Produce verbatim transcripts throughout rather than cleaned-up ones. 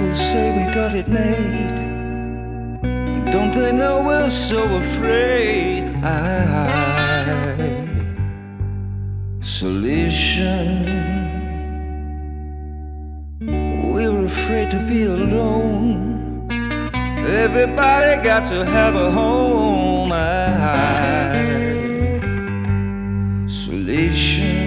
People say we got it made. Don't they know we're so afraid? Isolation. We're afraid to be alone. Everybody got to have a home. Isolation.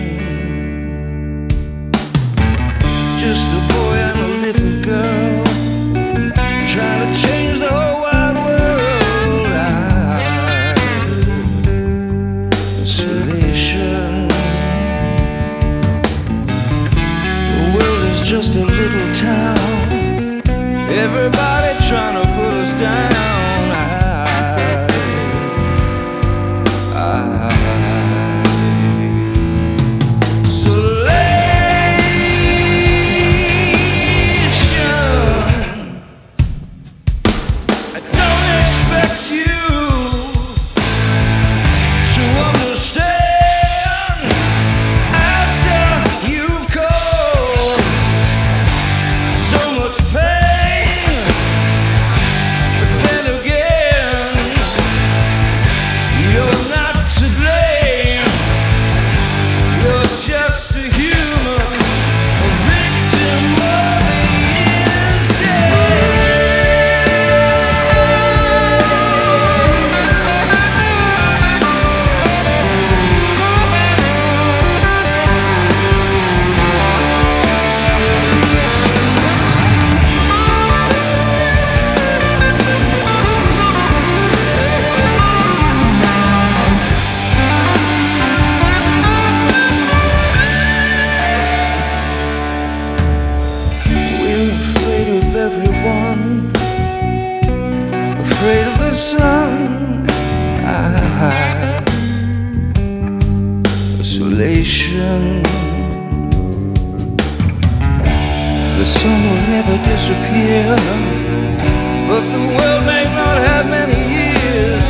Just a boy and a little girl trying to change the whole wide world. Isolation. The world is just a little town. Everybody trying to put us down. Everyone afraid of the sun. Isolation. The sun will never disappear, but the world may not have many years.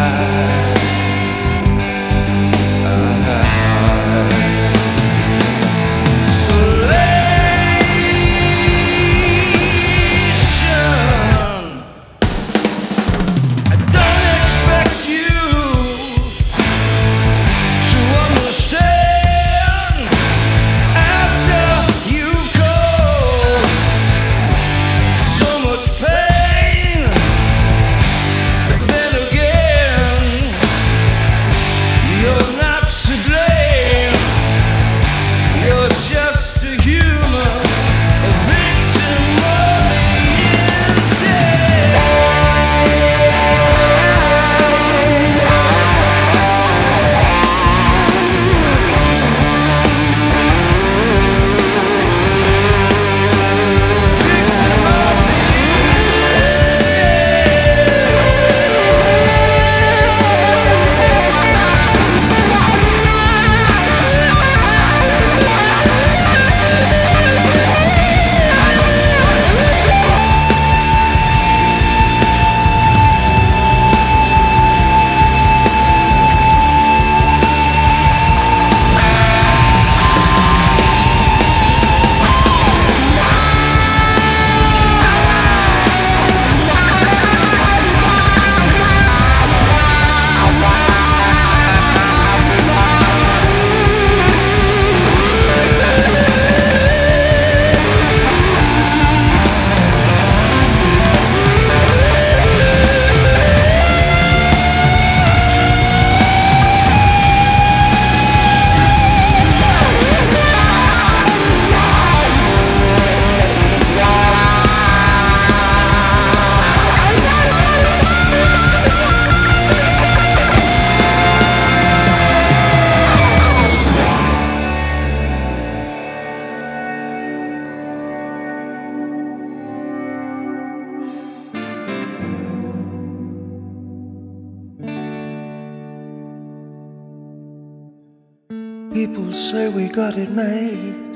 People say we got it made.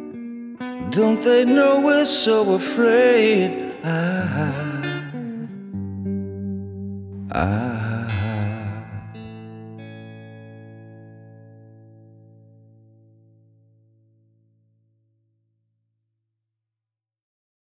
Don't they know we're so afraid? I, I